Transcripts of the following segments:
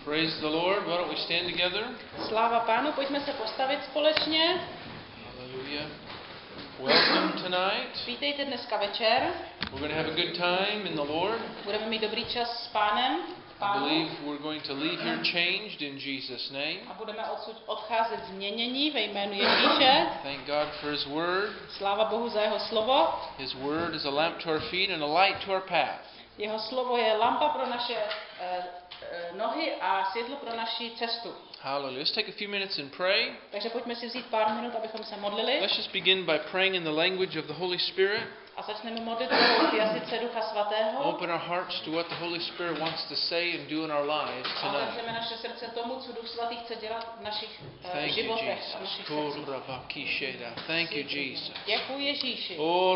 Praise the Lord. Why don't we stand together? Sláva Pánu, pojďme se postavit společně. Hallelujah. Welcome tonight. Vítejte dneska večer. We're going to have a good time in the Lord. Budeme mít dobrý čas s Pánem. I believe we're going to leave here changed in Jesus' name. A budeme odsud odcházet změnění ve jménu Ježíše. Thank God for His Word. Sláva Bohu za jeho slovo. His Word is a lamp to our feet and a light to our path. Jeho slovo je lampa pro naše nohy a světlo pro naši cestu. Hallelujah. Let's take a few minutes and pray. Takže pojďme si vzít pár minut, abychom se modlili. Let's just begin by praying in the language of the Holy Spirit. A začneme modlit v jazyce Ducha Svatého. Open our hearts to what the Holy Spirit wants to say and do in our lives A tonight. otevřeme naše srdce tomu, co Duch Svatý chce dělat v našich Thank you, životech a Jesus. našich srdcích. Thank you, Jesus. Děkuji Ježíši.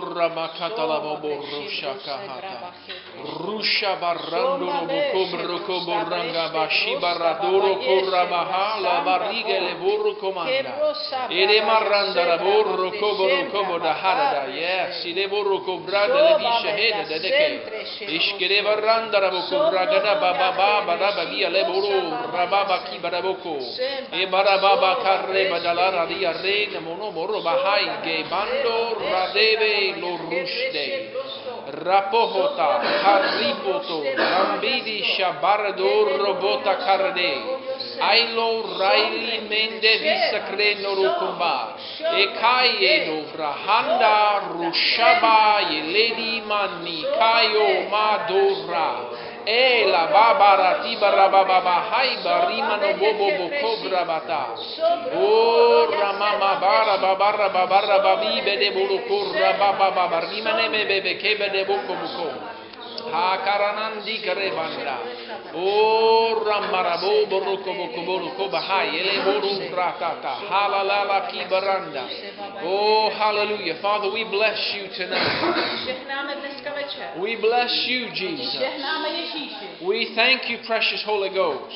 Rusha barando robo cobro ranga bashi baradoro korabaha la barriga le burro comanda. Ede maranda raboro cobo da harada. Yes, ide burro cobrada le disha heda de deke. Ishkere baranda rabo cobraga da baba baba via le burro rababa ki baraboko. E barababa carre badalara dia reina mono moro bahai ge bando radeve lo rushde. Rapohota, Haripoto, Rambidi Shabarador Robota Karade, Ailo Raili Mende Visacreno Rukumba, Ekaye no Vrahanda Rushaba Yeledi Mani Kayo Madora. La babara tibara baba haiba rimano bobo bokobra bata. O ramama babara babi bede bulukura baba rimane bebe kebe de boko boko. Ha karanandi karebanda. O ramarabo boroko boko boroko bahai ele boru ratata. Halalala kibaranda. Oh hallelujah. Father, we bless you tonight. We bless you, Jesus. We thank you, precious Holy Ghost.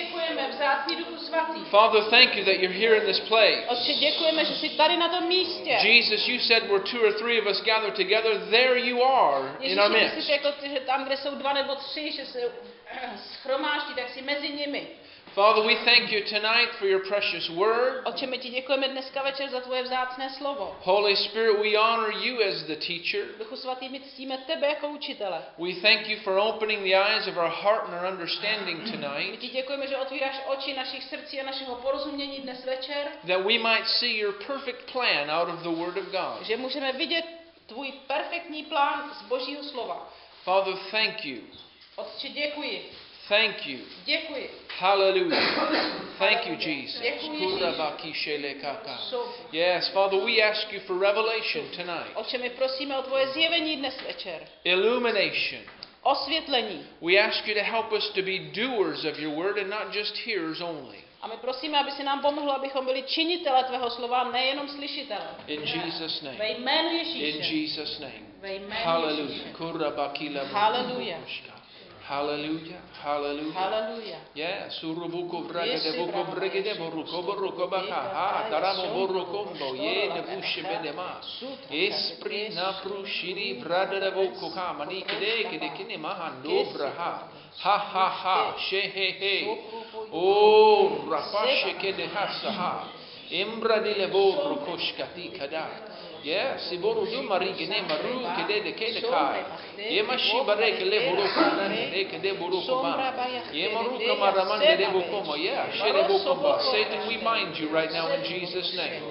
Father, thank you that you're here in this place. Jesus, you said where two or three of us gather together, there you are in our midst. Father, we thank you tonight for your precious word. Holy Spirit, we honor you as the teacher. We thank you for opening the eyes of our heart and our understanding tonight, that we might see your perfect plan out of the Word of God. Father, thank you. Thank you. Hallelujah. Thank you, Jesus. Yes, Father, we ask you for revelation tonight. Illumination. We ask you to help us to be doers of your word and not just hearers only. A my prosíme, aby si nám pomohlo, abychom byli činitele tvého slova, nejenom slyšitele. In Jesus' name. Ve jménu Ježíše. In Jesus' name. Ve jménu Hallelujah. Hallelujah. Hallelujah. Hallelujah. Hallelujah. Yes, urubuko bragade buko bragade boruko boruko baka ha taramo borukombo ye de bushe bedema. Esprit na prushiri brada buko kama ni kide kine mahando braha. Ha she he. Oh rafashe kede hasaha. Embra di levo rukoshkati kada. Yes, iboru du marigene maru kede de kede kai. Yema shibare kele boru kanane de kede boru koma. Yema ru kamaramande de bokomo. Yeah, shere bokomo. Satan, we bind you right now in Jesus' name.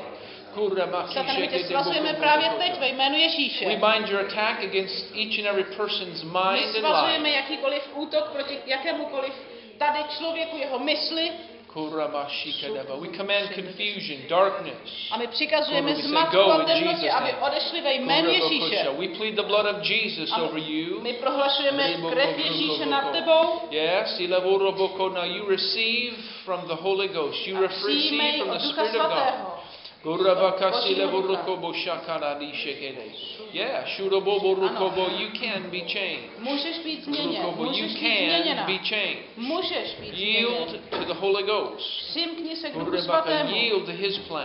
We bind your attack against each and every person's mind and life. We command confusion, darkness. A my přikazujeme zmatku a temnotě, aby odešli ve jménu Ježíše. We plead the blood of Jesus over you. My prohlašujeme krev Ježíše nad tebou. Yes, now you receive from the Holy Ghost. You receive from the Spirit of God. Yeah, you can be changed. You can be changed. Yield to the Holy Ghost. Yield to His plan.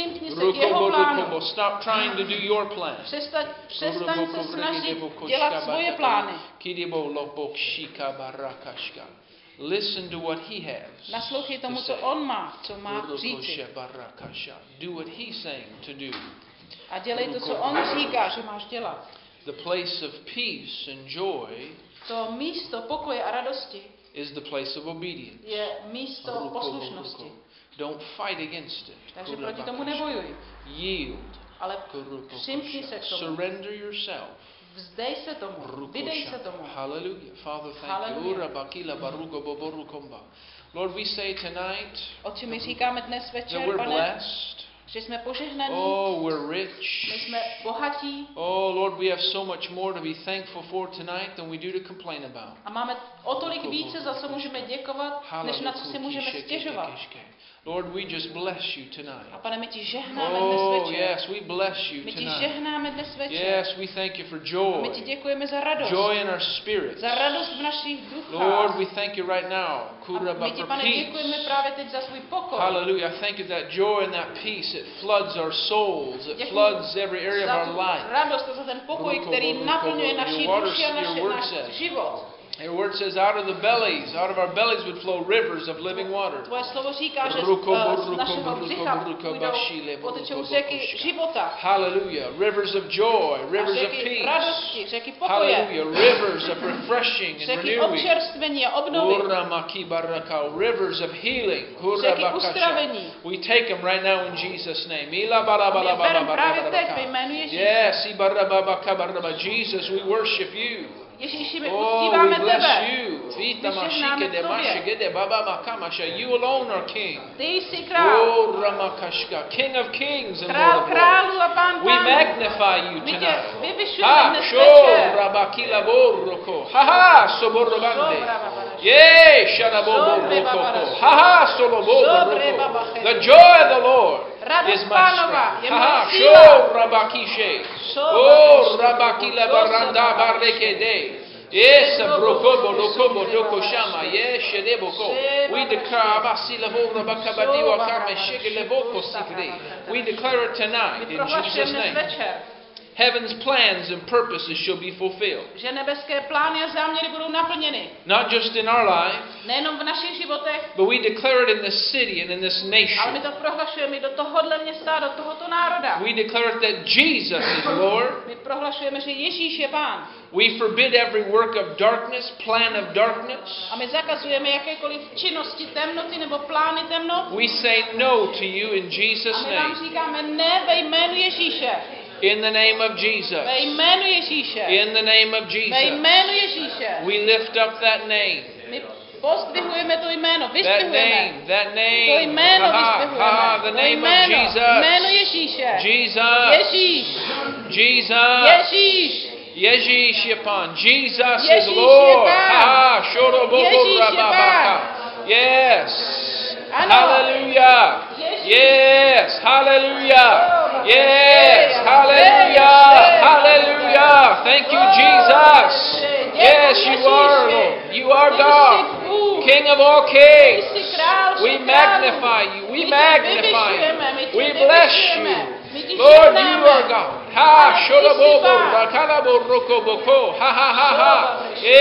Stop trying to do your plan. Přestaň se snažit dělat svoje plány. Listen to what he has. Naslouchej tomu, co on má, co má říci. Do what he's saying to do. A dělej to, co on říká, že máš dělat. The place of peace and joy To místo pokoje a radosti is the place of obedience. je místo poslušnosti. Don't fight against it. Takže proti tomu nebojuj. Yield. Ale přimkni se k tomu. Surrender yourself. Vzdej se tomu. Vydej se tomu. Hallelujah. Father, thank you. Lord, we say tonight Otče, my říkáme dnes that večer, we're Pane, blessed. že jsme požehnaní, Oh, we're rich. my jsme bohatí Oh, Lord, we have so much more to be thankful for tonight than we do to complain about. a máme o tolik více, za co můžeme děkovat, než na co si můžeme stěžovat. Lord, we just bless you tonight. A Pane, my ti žehnáme dnes Oh, večer. yes, we bless you My ti tonight. žehnáme dnes večer. Yes, we thank you for My joy. ti děkujeme za radost. Joy in our spirits. Za radost v našich duchách. Lord, we thank you right now. A my ti, Pane, děkujeme právě teď za svůj pokoj. Hallelujah. I thank you that joy and that peace, it floods our souls. It floods every area za of our life. radost a za ten pokoj, který naplňuje naši duši a náš život. Your word says, out of our bellies would flow rivers of living water. Tvoje slovo říká, že z našeho břicha potečou řeky života. Hallelujah. Rivers of joy, rivers of Řeky peace. radosti, řeky pokoje. Hallelujah. Rivers of refreshing and Řeky renewing. občerstvení a obnovy. Rivers of healing. Řeky uzdravení. We take them right now in Jesus' name. My je bereme právě teď ve jménu Ježíše. Yes, Jesus, we worship you. Ježíši, my Oh, uctíváme we bless tebe. you. Vyžehnáme tobě. You alone are King. Ty jsi král. Oh, Ramakashka, King of Kings and Lord Král of králů Lords. a pán We pánů. magnify you My tě tonight. vyvyšujeme dnes Sho večer. Rabakila Boroko. Ha Soborobande. Sobrababara. Yay, Sharaboboroko. Ha Soloboboroko. The joy of the Lord is my strength. Ha Sho Rabakishe. Oh, Rabakila Baranda Barekede. Yes, Brokobo, Rokobo, Doko Shama, yes, Shedeboko. We declare we declare it tonight in Jesus' name. Heaven's plans and purposes shall be fulfilled. Že nebeské plány a záměry budou naplněny. Not just in our life, Nejenom v našich životech, but we declare it in this city and in this ale my nation. to prohlašujeme do tohohle města, do tohoto národa. We declare it that Jesus is Lord. My prohlašujeme, že Ježíš je Pán. We forbid every work of darkness, plan of darkness. A my zakazujeme jakékoliv činnosti temnoty nebo plány temnot. We say no to you in Jesus' A my vám name. říkáme ne ve jménu Ježíše. In the name of Jesus. Ve jménu Ježíše. In the name of Ve Jesus. jménu Ježíše. We lift up that name. My pozdvihujeme to jméno, That vyzdvihujeme. name. That To name. jméno Ha, ha, the vyzdvihujeme. To name of jméno. Jméno Jesus. Ježíše. Jesus. Ježíš. Jesus. Ježíš. Ježíš je Pán. Jesus is Ježíš je Lord. Pán. Ha, shorobobo Ježíš je rababaka. Pán. Yes. Ano. Hallelujah. Ježíš. Yes. Hallelujah. Oh, Yes. praise, Hallelujah. praise, Hallelujah. Thank you, Oh, Jesus. praise. Yes, you are Lord. You are God. King of all Ty kings. jsi král, We jsi král. magnify you. We My tě magnify vyvyšujeme, my you. tě We bless vyvyšujeme. you. My ti Lord, you žehnáme. are God. Ha, Ale ty jsi shorobobo, Pán. rakalabo, rokoboko. Ha, ha, ha, ha.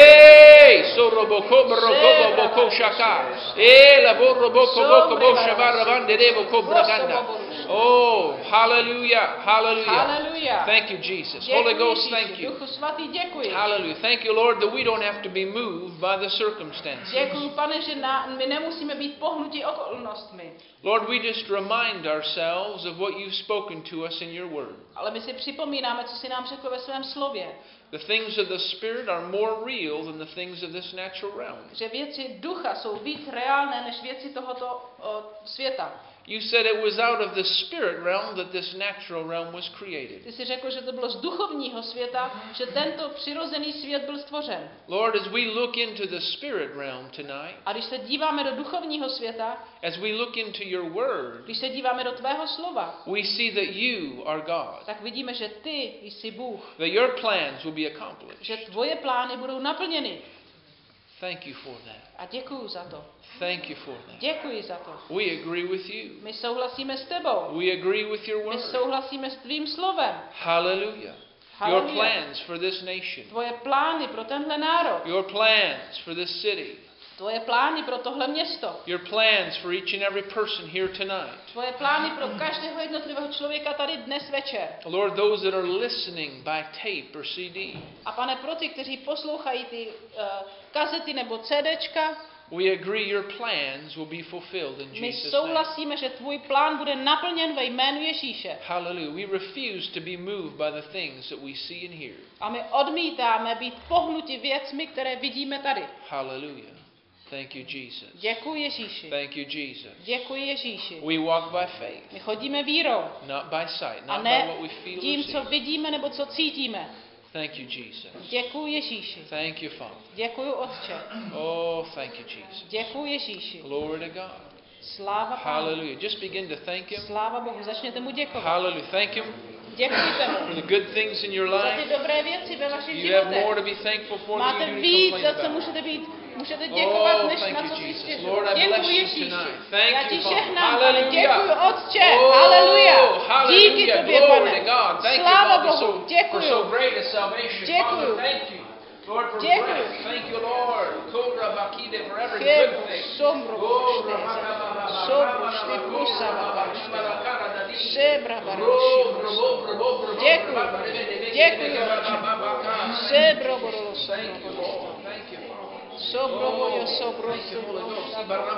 Hey, soroboko, rokobo, boko, shaka. Hey, labo, roboko, boko, bo, shabarabande, deboko, braganda. Oh, hallelujah, hallelujah. Hallelujah. Thank you, Jesus. Holy Děkuji, Ghost, Ježíši. thank you. Duchu svatý, děkuji. Hallelujah. Thank you, Lord, that we don't have to be moved by the circumstances. Děkuji, Pane, že my nemusíme být pohnuti okolnostmi. Lord, we just remind ourselves of what you've spoken to us in your word. Ale my si připomínáme, co jsi nám řekl ve svém slově. The things of the Spirit are more real than the things of this natural realm. Že věci ducha jsou víc reálné než věci tohoto světa. You said it was out of the spirit realm that this natural realm was created. Ty jsi řekl, že to bylo z duchovního světa, že tento přirozený svět byl stvořen. Lord, as we look into the spirit realm tonight, A když se díváme do duchovního světa, as we look into your word, když se díváme do tvého slova, we see that you are God, tak vidíme, že ty jsi Bůh, that your plans will be accomplished. že tvoje plány budou naplněny. Thank you for that. A děkuji za to. Thank you for that. Děkuji za to. We agree with you. My souhlasíme s tebou. We agree with your My word. souhlasíme s tvým slovem. Hallelujah. Your Hallelujah. plans for this nation. Tvoje plány pro tenhle národ. Your plans for this city. Tvoje plány pro tohle město. Your plans for each and every person here tonight. Tvoje plány pro každého jednotlivého člověka tady dnes večer. Lord, those that are listening by tape or CD. A pane, pro ty, kteří poslouchají ty kazety nebo CDčka, we agree your plans will be fulfilled in my Jesus' name. souhlasíme, že tvůj plán bude naplněn ve jménu Ježíše. Hallelujah. We refuse to be moved by the things that we see and hear. A my odmítáme být pohnuti věcmi, které vidíme tady. Hallelujah. Thank you, Jesus. Děkuji Ježíši. Thank you, Jesus. Děkuji Ježíši. We walk by faith, My chodíme vírou. not by sight, A not by ne what we feel or tím, co see. vidíme nebo co cítíme. Thank you, Jesus. Děkuji Ježíši. Thank you, Father. Děkuji Otče. Oh, thank you, Jesus. Děkuji Ježíši. Glory to God. Sláva Pánu. Hallelujah. Just begin to thank Him. Sláva Bohu. Začněte mu děkovat. Hallelujah. Thank Him Děkujte for mu the good things in your za ty life. dobré věci ve vašich You have more životech. to be thankful for than Máte you do to víc, complain za co about. můžete děkovat, Oh, než thank na you, co si Jesus. stěžujete. Lord, I bless Děkuji you Ježíši. tonight. Thank Já you, ti Father. žehnám, Pane. Hallelujah. Děkuji Otče. Oh, Haleluja. Díky hallelujah. tobě, Glory Pane. to God. Thank you, Sláva Father, Bohu. for Děkuji. so great a salvation. Děkuji. Father, thank you. Lord, for Děkuji. breath. Thank you, Lord. Cobra bakide for every Kebo, good thing. sombro, Oh, Sobro, štipusa, sebra, Děkuji. Děkuji, Otče. Sebro, borolo, Thank you, Lord. Thank you, Father. sobro, bojo, sobro, Thank you, Holy Ghost.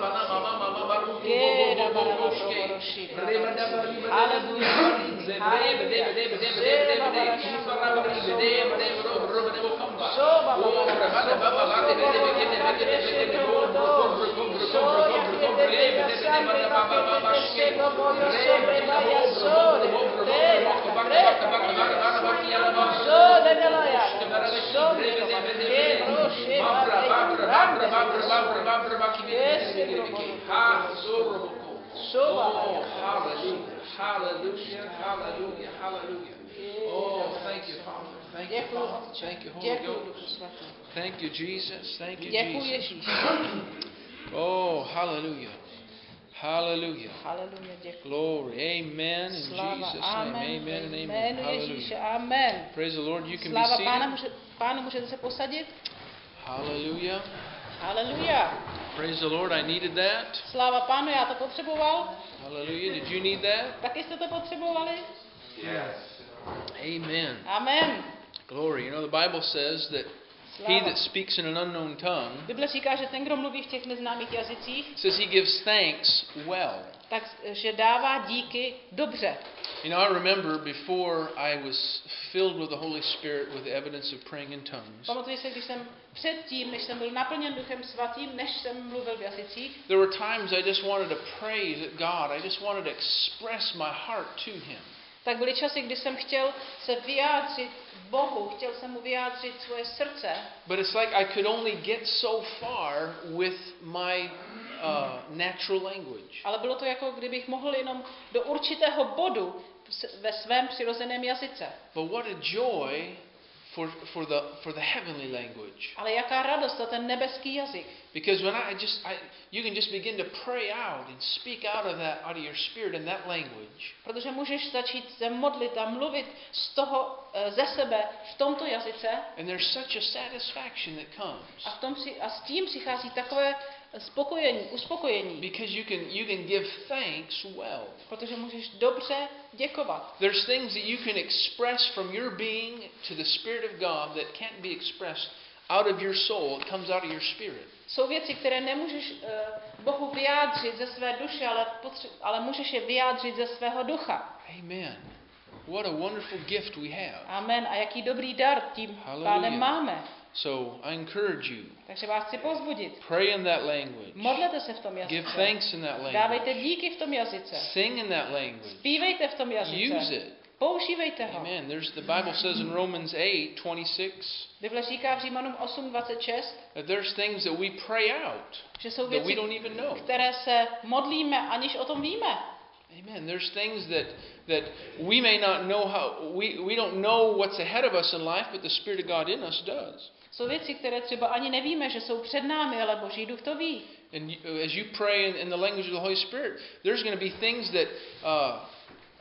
Oh, hallelujah, hallelujah, hallelujah, hallelujah. Oh, thank you, Father. Thank you, Father. Thank you, Holy Ghost. Thank you, Jesus. Thank you, Děkuji Jesus. Ježíši. Oh, hallelujah. Hallelujah. Haleluja, děkuji. Glory. Amen. In Sláva, Jesus' name. amen. Amen and amen. Jménu Ježíše, Hallelujah. amen. Praise the Lord. You can be Sláva seated. Pánu, můžete se posadit? Hallelujah. Haleluja. Praise the Lord. I needed that. Sláva Pánu, já to potřeboval. Hallelujah. Did you need that? Taky jste to potřebovali? Yes. Amen. Amen. Glory. You know, the Bible says that he that speaks in an unknown tongue Bible říká, že ten, kdo mluví v těch neznámých jazycích, says he gives thanks well. takže dává díky dobře. You know, I remember before I was filled with the Holy Spirit with the evidence of praying in tongues, Pamatuji se, když jsem předtím, než jsem byl naplněn Duchem Svatým, než jsem mluvil v jazycích, there were times I just wanted to praise God. I just wanted to express my heart to Him. tak byly časy, kdy jsem chtěl se vyjádřit Bohu, chtěl jsem mu vyjádřit svoje srdce, But it's like I could only get so far with my natural language. ale bylo to jako kdybych mohl jenom do určitého bodu ve svém přirozeném jazyce. But what a joy for the heavenly language. Ale jaká radost za ten nebeský jazyk. Because when you can just begin to pray out and speak out of your spirit in that language. Protože můžeš začít se modlit a mluvit z toho ze sebe v tomto jazyce. And there's such a satisfaction that comes. A s tím přichází takové uspokojení. Because you can give thanks well. Protože můžeš dobře děkovat. There's things that you can express from your being to the Spirit of God that can't be expressed out of your soul. It comes out of your spirit. Jsou věci, které nemůžeš Bohu vyjádřit ze své duše, ale můžeš je vyjádřit ze svého ducha. Amen. What a wonderful gift we have. Amen. A jaký dobrý dar tím pádem máme. So I encourage you. Takže vás chci povzbudit. Pray in that language. Modlete se v tom jazyce. Give thanks in that language. Dávejte díky v tom jazyce. Sing in that language. Zpívejte v tom jazyce. Use it. Používejte ho. Amen. The Bible says in Romans 8:26 Bible říká v Římanům 8:26, that there's things that we pray out že jsou that we věci, don't even know. které se modlíme, aniž o tom víme. Amen. There's things that we may not know we don't know what's ahead of us in life, but the Spirit of God in us does. Jsou věci, které třeba ani nevíme, že jsou před námi, ale Boží duch to ví. And as you pray in the language of the Holy Spirit, there's going to be things that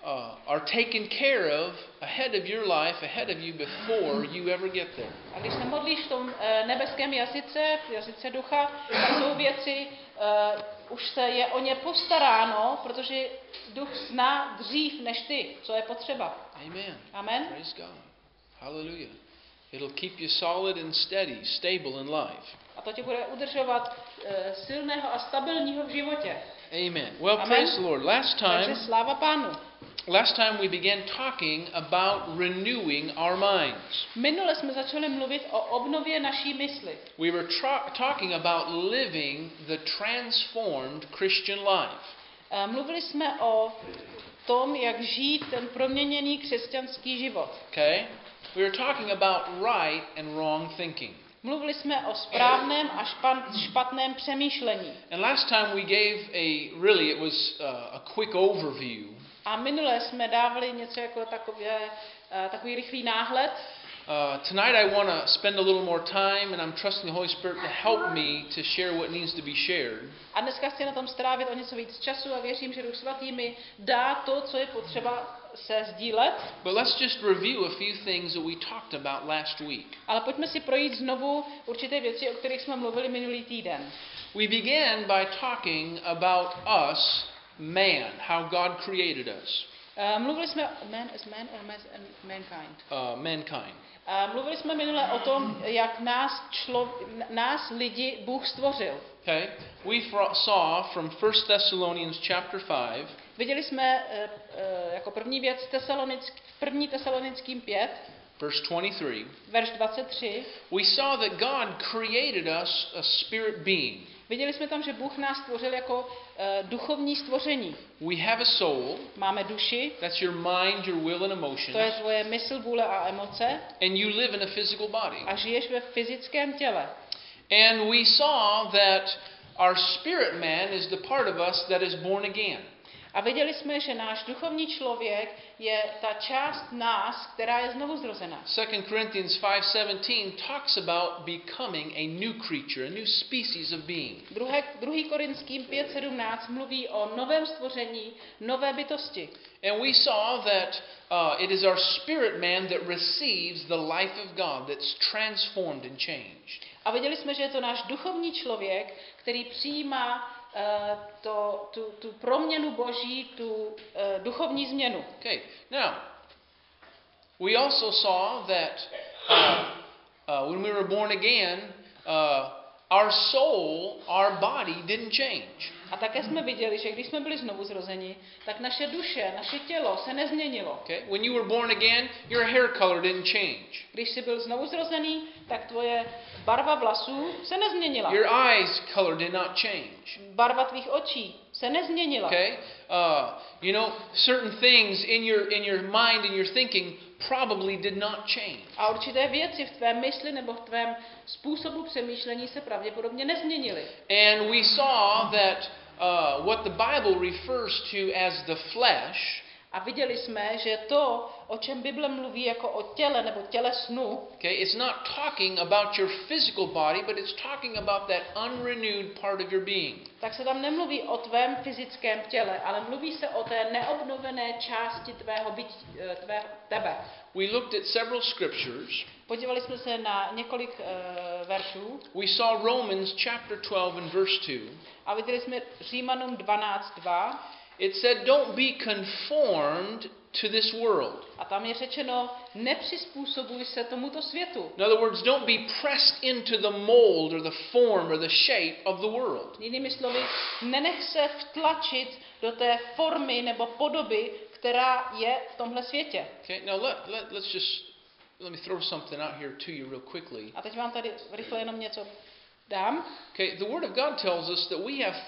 are taken care of ahead of your life, ahead of you before you ever get there. A když se modlíš v tom nebeském jazyce ducha, tak jsou věci, už se je o ně postaráno, protože duch zná dřív než ty, co je potřeba. Amen. Amen. Praise God. Hallelujah. It'll keep you solid and steady, stable in life. A to tě bude udržovat silného a stabilního v životě. Amen. Well, Amen. praise the Lord. Takže sláva Pánu. Last time we began talking about renewing our minds. Minule jsme začali mluvit o obnově naší mysli. We were talking about living the transformed Christian life. Mluvili jsme o tom, jak žít ten proměněný křesťanský život. Okay? We were talking about right and wrong thinking. Mluvili jsme o správném a špatném přemýšlení. And last time we gave it was a quick overview. A minule jsme dávali něco jako takový rychlý náhled. Tonight I want to spend a little more time, and I'm trusting the Holy Spirit to help me to share what needs to be shared. A dneska chci na tom strávit o něco víc času a věřím, že Duch Svatý mi dá to, co je potřeba se sdílet. But let's just review a few things that we talked about last week. Ale pojďme si projít znovu určité věci, o kterých jsme mluvili minulý týden. We began by talking about us, man, how God created us. Mluvili jsme man as man or mankind? Mankind. Mluvili jsme minule o tom, jak nás lidi Bůh stvořil. Okay. We saw from 1 Thessalonians chapter 5. Viděli jsme jako první věc 1. Tesalonickým 5. Verse 23. Verš 23. We saw that God created us a spirit being. Viděli jsme tam, že Bůh nás stvořil jako duchovní stvoření. We have a soul. Máme duši. That's your mind, your will and emotions. To je tvoje mysl, vůle a emoce. And you live in a physical body. A žiješ ve fyzickém těle. And we saw that our spirit man is the part of us that is born again. A viděli jsme, že náš duchovní člověk je ta část nás, která je znovu zrozená. 2 Corinthians 5:17 talks about becoming a new creature, a new species of being. 2. Korinským 5:17 mluví o novém stvoření, nové bytosti. And we saw that it is our spirit man that receives the life of God that's transformed and changed. A viděli jsme, že je to náš duchovní člověk, který přijímá tu proměnu Boží, tu duchovní změnu. Okay. Now, we also saw that when we were born again, our soul, our body didn't change. A také jsme viděli, že když jsme byli znovu zrozeni, tak naše duše, naše tělo se nezměnilo. Okay? When you were born again, your hair color didn't change. Když jsi byl znovu zrozený, tak tvoje barva vlasů se nezměnila. Your eyes color did not change. Barva tvých očí se nezměnila. Okay? Certain things in your mind and your thinking probably did not change. A určité věci v tvé mysli nebo v tvém způsobu přemýšlení se pravděpodobně nezměnily. And we saw that what the Bible refers to as the flesh. A viděli jsme, že to, o čem Bible mluví jako o těle nebo tělesnu, okay, it's not talking about your physical body, but it's talking about that unrenewed part of your being. Tak se tam nemluví o tvém fyzickém těle, ale mluví se o té neobnovené části tvého tebe. We looked at several scriptures. Podívali jsme se na několik veršů. We saw Romans chapter 12 and verse 2. A viděli jsme Římanům 12:2. It said, don't be conformed to this world. A tam je řečeno, nepřizpůsobuj se tomuto světu. In other words, don't be pressed into the mold or the form or the shape of the world. Jinými slovy, nenech se vtlačit do té formy nebo podoby, která je v tomhle světě. Okay, now let me throw something out here to you real quickly. A teď vám tady rychle jenom něco dám. Okay, the Word of God tells us that we have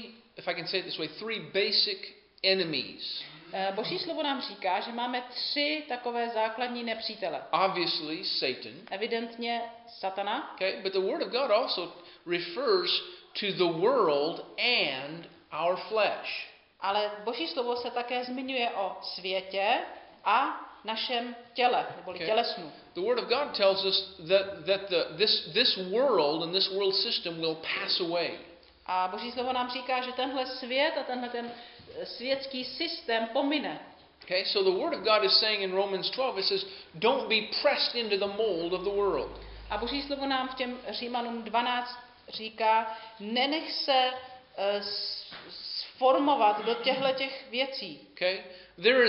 three basic enemies. Boží slovo nám říká, že máme 3 takové základní nepřítele. Obviously, Satan. Evidentně Satana. Okay, but the Word of God also refers to the world and our flesh. Ale Boží slovo se také zmiňuje o světě a našem těle, neboli tělesnu. The Word of God tells us that this world and this world system will pass away. A Boží slovo nám říká, že tenhle svět a tenhle ten světský systém pomine. Okay, so the Word of God is saying in Romans 12, it says, don't be pressed into the mold of the world. A Boží slovo nám v těm Římanům 12 říká, nenech se sformovat do těch věcí. Okay, there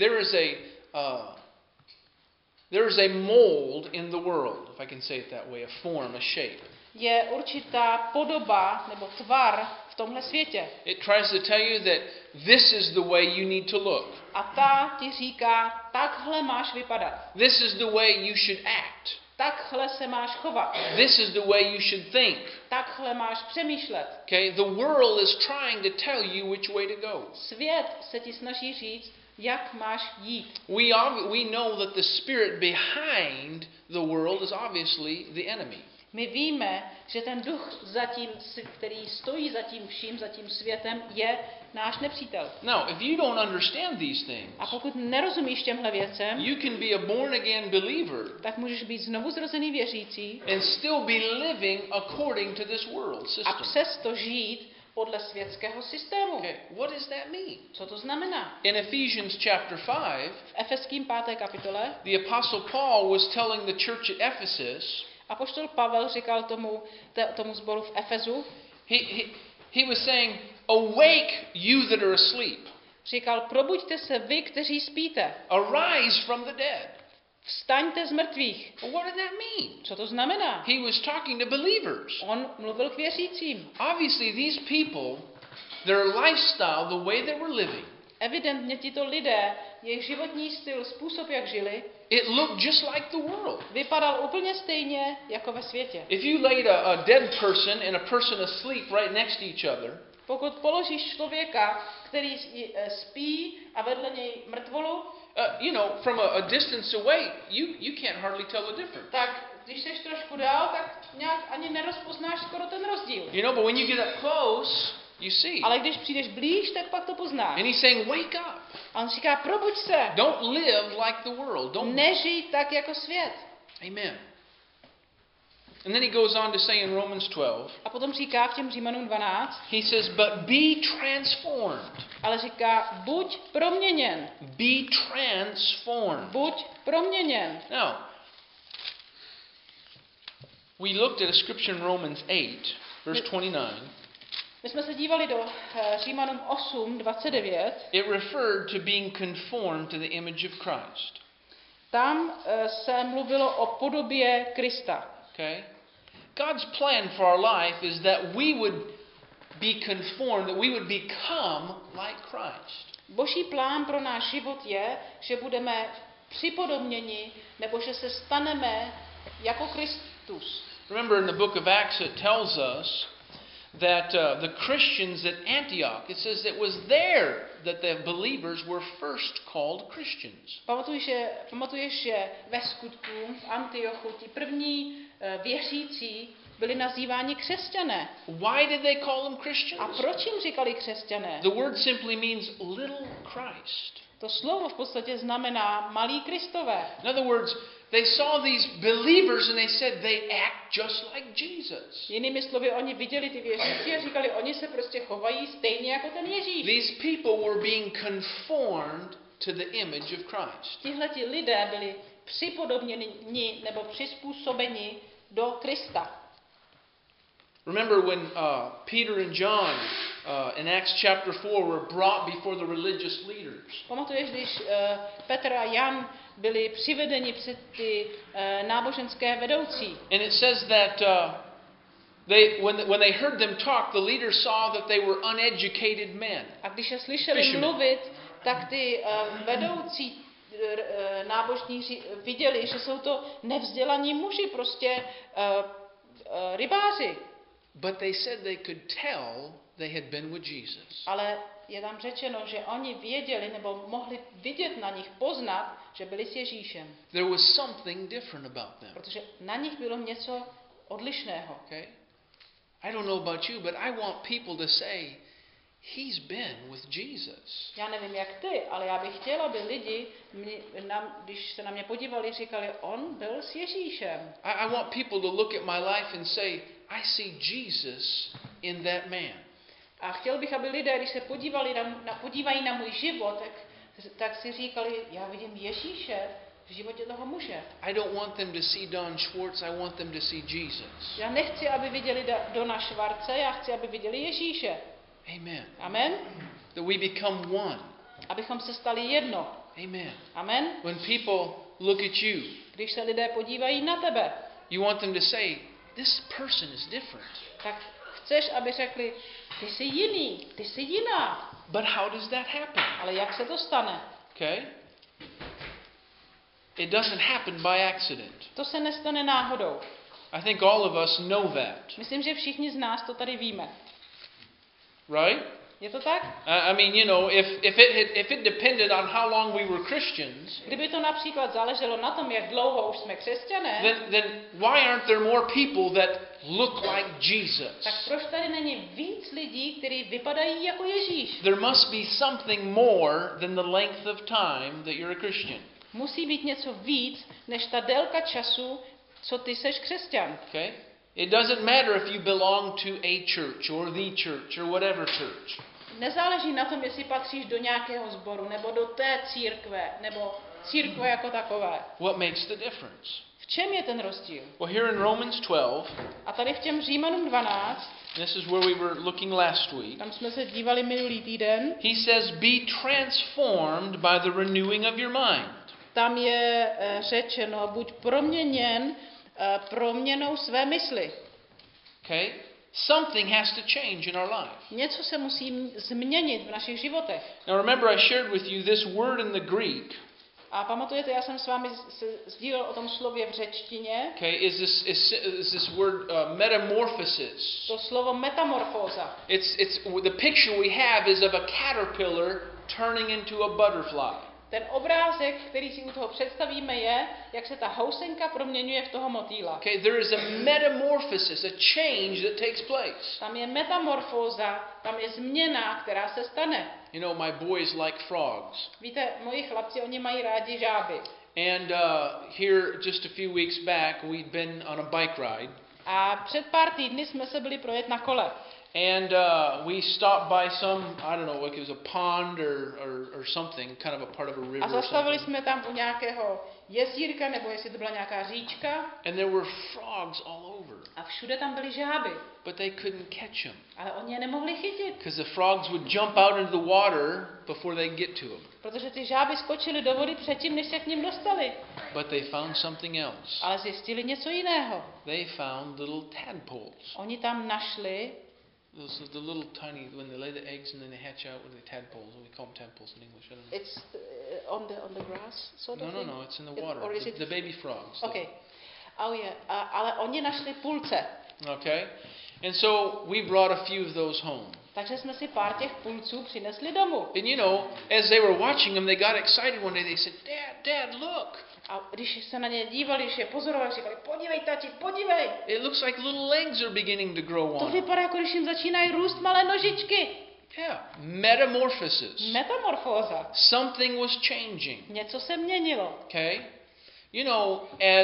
is a mold in the world, if I can say it that way, a form, a shape. Je určitá podoba nebo tvar v tomhle světě. It tries to tell you that this is the way you need to look. A ta ti říká, takhle máš vypadat. This is the way you should act. Takhle se máš chovat. This is the way you should think. Takhle máš přemýšlet. Okay, the world is trying to tell you which way to go. Svět se ti snaží říct, jak máš jít. We know that the spirit behind the world is obviously the enemy. My víme, že ten duch který stojí za tím vším, za tím světem, je náš nepřítel. Now, if you don't understand these things, a pokud nerozumíš těmhle věcem, you can be a born again believer, tak můžeš být znovu zrozený věřící and still be living according to this world system. A přesto žít podle světského systému. Okay, what does that mean? Co to znamená? In Ephesians chapter 5, v Efeským 5. kapitole, the apostle Paul was telling the church at Ephesus, apoštol Pavel říkal tomu sboru v Efezu, he was saying, awake you that are asleep. Říkal, probuďte se vy, kteří spíte. Arise from the dead. Vstaňte z mrtvých. What did that mean? Co to znamená? He was talking to believers. On mluvil k věřícím. Obviously these people, their lifestyle, the way they were living, evidentně tito lidé, jejich životní styl, způsob, jak žili, it looked just like the world. Vypadal úplně stejně jako ve světě. If you laid a dead person and a person asleep right next to each other, pokud položíš člověka, který spí a vedle něj mrtvolu, from a distance away, you can't hardly tell the difference. Tak když seš trošku dál, tak nějak ani nerozpoznáš skoro ten rozdíl. But when you get up close, you see. Ale když přijdeš blíž, tak pak to poznáš. And he's saying, wake up. A on říká, probuď se. Don't live like the world. Nežij tak jako svět. Amen. And then he goes on to say in Romans 12. A potom říká v těm Římanům 12. He says, but be transformed. Ale říká, buď proměněn. Be transformed. Buď proměněn. Now, we looked at a scripture in Romans 8, verse 29. My jsme se dívali do Římanům 8:29. It referred to being conformed to the image of Christ. Tam se mluvilo o podobě Krista. Okay? God's plan for our life is that we would be conformed, that we would become like Christ. Boží plán pro náš život je, že budeme připodobněni, nebo že se staneme jako Kristus. Remember in the book of Acts it tells us that the Christians at Antioch, it says it was there that the believers were first called Christians. Pamatuješ, že ve skutku v Antiochu ti první věřící byli nazýváni křesťané. Why did they call them Christians? A proč jim říkali křesťané? The word simply means little Christ. To slovo v podstatě znamená malí Kristové. In other words, they saw these believers and they said they act just like Jesus. Jinými slovy, oni viděli ty věřící a říkali, oni se prostě chovají stejně jako ten Ježíš. These people were being conformed to the image of Christ. Tihleti lidé byli připodobněni nebo přizpůsobeni do Krista. Remember when Peter and John in Acts chapter 4 were brought before the religious leaders. Pamatuješ, když Petr a Jan byli přivedeni před ty náboženské vedoucí. And it says that when they heard them talk, the leaders saw that they were uneducated men. A když je slyšeli mluvit, tak ty vedoucí nábožníci viděli, že jsou to nevzdělaní muži, prostě rybáři. But they said they could tell they had been with Jesus. Ale je tam řečeno, že oni věděli nebo mohli vidět na nich, poznat, že byli s Ježíšem. There was something different about them. Protože na nich bylo něco odlišného. Okay? I don't know about you, but I want people to say, he's been with Jesus. Já nevím jak ty, ale já bych chtěla, aby lidi, když se na mě podívali, říkali, on byl s Ježíšem. I want people to look at my life and say, I see Jesus in that man. A chtěl bych, aby lidé, když se podívají na můj život, tak tak si říkali, já vidím Ježíše v životě toho muže. I don't want them to see Don Schwartz, I want them to see Jesus. Já nechci, aby viděli Dona Schwarze, já chci, aby viděli Ježíše. Amen. Amen. That we become one. Abychom se stali jedno. Amen. Amen. When people look at you, Když se lidé podívají na tebe, you want them to say, this person is different. tak chceš, aby řekli, ty jsi jiný, ty jsi jiná. But how does that happen? Ale jak se to stane? Okay? It doesn't happen by accident. To se nestane náhodou. I think all of us know that. Myslím, že všichni z nás to tady víme. Right? Je to tak? I mean, you know, if it depended on how long we were Christians, Kdyby to například záleželo na tom, jak dlouho už jsme křesťané, then why aren't there more people that look like Jesus? tak proč tady není víc lidí, kteří vypadají jako Ježíš? There must be something more than the length of time that you're a Christian. Musí být něco víc, než ta délka času, co ty seš křesťan. Okay? It doesn't matter if you belong to a church or the church or whatever church. Nezáleží na tom, jestli patříš do nějakého sboru, nebo do té církve, nebo církve jako takové. What makes the difference? V čem je ten rozdíl? Well, here in Romans 12, A tady v těm Římanům 12, this is where we were looking last week, tam jsme se dívali minulý týden, he says, be transformed by the renewing of your mind. tam je řečeno, buď proměněn proměnou své mysli. Okay? Something has to change in our life. Něco se musí změnit v našich životech. Now remember, I shared with you this word in the Greek. A pamatujete, já jsem s vámi sdílel o tom slově v řečtině. Okay, is this word metamorphosis? To slovo metamorfóza. It's the picture we have is of a caterpillar turning into a butterfly. Ten obrázek, který si u toho představíme, je, jak se ta housenka proměňuje v toho motýla. Okay, there is a metamorphosis, a change that takes place. Tam je metamorfóza, tam je změna, která se stane. You know, my boys like frogs. Víte, moji chlapci, oni mají rádi žáby. And here, just a few weeks back, we'd been on a bike ride. A před pár týdny jsme se byli projet na kole. And we stopped by some, I don't know, like it was a pond or something, kind of a part of a river. A Or zastavili something. jsme tam u nějakého jezírka, nebo jestli to byla nějaká říčka. And there were frogs all over, A všude tam byly žáby. but they couldn't catch them Ale oni je nemohli chytit. because the frogs would jump out into the water before they get to them. Protože ty žáby skočily do vody předtím, než se k ním dostali. But they found something else. Ale zjistili něco jiného. They found little tadpoles. Oni tam našli Those are the little tiny, when they lay the eggs and then they hatch out, what are they, tadpoles? We call them tadpoles in English. I don't know. it's on the grass sort of No, thing? it's in the water. Or is it... The baby frogs. Okay. Oh yeah. Ale oni našli pulce. Okay? And so we brought a few of those home. Takže jsme si pár těch pulců přinesli domů. And you know, as they were watching them, they got excited one day. They said, Dad, look. A když se na ně dívali, když je pozorovali, říkali, podívej, tati, podívej. It looks like little legs are beginning to grow To on them. vypadá, jako když jim začínají růst malé nožičky. Yeah, metamorphosis. Metamorfóza. Something was changing. Něco se měnilo. Okay? You know,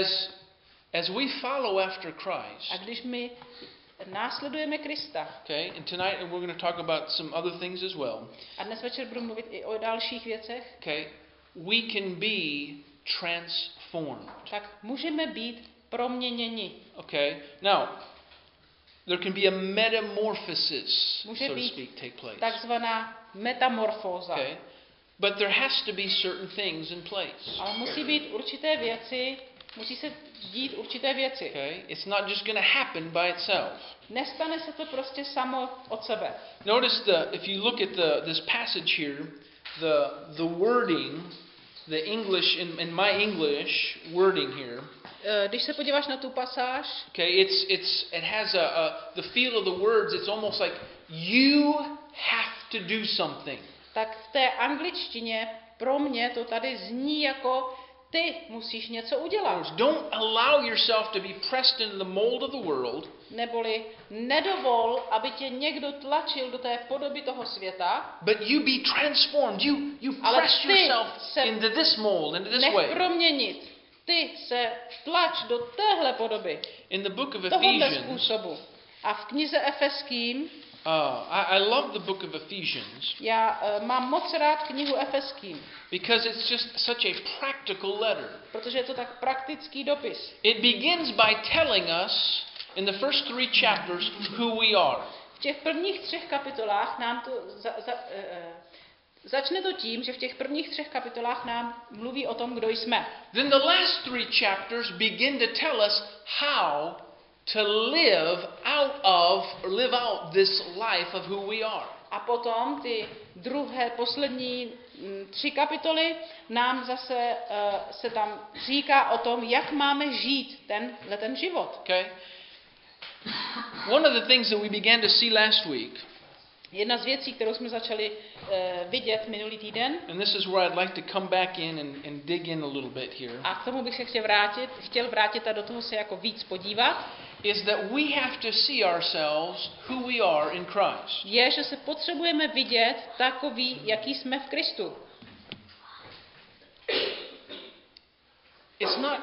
as we follow after Christ, A když my následujeme Krista, okay, and tonight we're going to talk about some other things as well, a dnes večer budu mluvit i o dalších věcech, okay, we can be transformed. tak můžeme být proměněni. Okay? Now, there can be a metamorphosis, Může so to být speak, take place. takzvaná metamorfóza. Okay? But there has to be certain things in place. Ale musí být určité věci, musí se dít určité věci. Okay? It's not just going to happen by itself. Nestane se to prostě samo od sebe. Notice if you look at this passage here, the wording, the English in my English wording here. Když se podíváš na tu pasáž, Okay, it has the feel of the words. It's almost like you have to do something. tak v té angličtině pro mě to tady zní jako ty musíš něco udělat. Don't allow yourself to be pressed into the mold of the world. Neboli nedovol, aby tě někdo tlačil do té podoby toho světa, But you be transformed. You ale press ty yourself se into this mold, into this nech way. proměnit. Ty se tlač do téhle podoby, In the book of tohohle Ephesians, způsobu. A v knize Efeským I love the book of Ephesians Já mám moc rád knihu Efeským, because it's just such a practical letter. protože je to tak praktický dopis. It begins by telling us in the first 3 chapters who we are. V těch prvních 3 kapitolách nám to začne to tím, že v těch prvních 3 kapitolách nám mluví o tom, kdo jsme. Then the last 3 chapters begin to tell us how to live out this life of who we are. A potom ty poslední 3 kapitoly nám zase se tam říká o tom, jak máme žít ten život. Okay? One of the things that we began to see last week, jedna z věcí, kterou jsme začali vidět minulý týden, and this is where I'd like to come back in and dig in a little bit here, a k tomu bych se chtěl vrátit a do toho se jako víc podívat, is that we have to see ourselves who we are in Christ. je, že se potřebujeme vidět takový, jaký jsme v Kristu. It's not